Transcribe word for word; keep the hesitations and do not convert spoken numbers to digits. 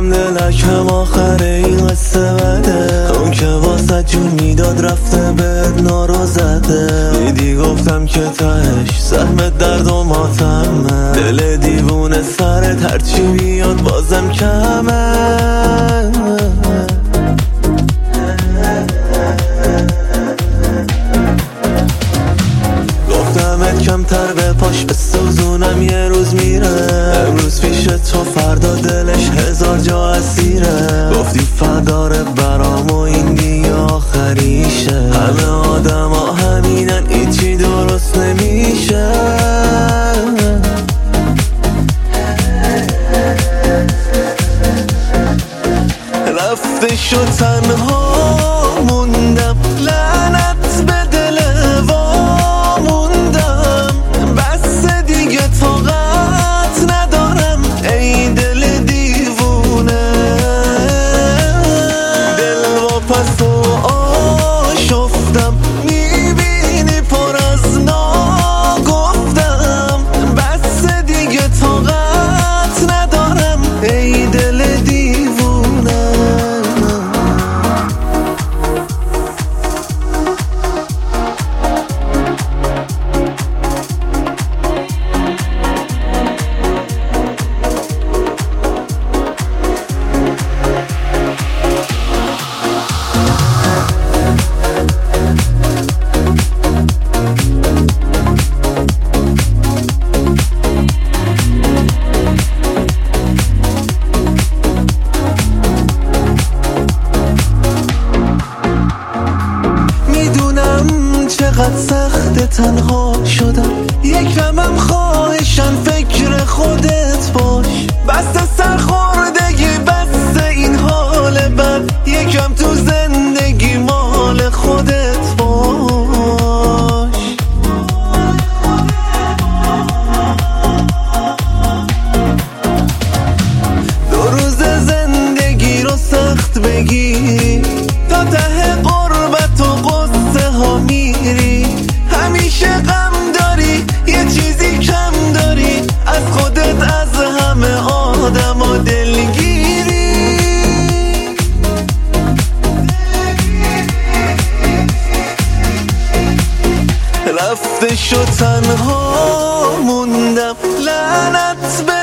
گفتم دلکم آخر این قصه بده، اون که واسه جون میداد رفته بهت نارو زده. دیدی گفتم که تهش سهم درد و ماتمه، دل دیوونه سرت هرچی بیاد بازم کمه. گفتمت کمتر به پاش بسوزونم یه روز میره، امروز پیش تو فردا دلش هزار جا اسیره. گفتی فداره برام و این دیگه آخریشه، همه آدم ها همینن ایچی درست نمیشه. رفته شد تنها موندم، لعنت به دل وا موندم. بس دیگه طاقت ندارم ای دل دیوونه، دل و پس و آشفتم میبینی پر از ناگفتم. بس دیگه طاقت ندارم ای دل دیوونه. چقدر سخت تنها شدم، یکمم خواهشن فکر خودت باش. بس سرخوردگی بس این حال بد، یکم تو زندگی مال خودت باش. دو روز زندگی رو سخت بگیری، تا ته قربت و قصه ها میری. همیشه غم داری یه چیزی کم داری، از خودت از همه آدم ها دلگیری. رفته شد تنها موندم، لعنت به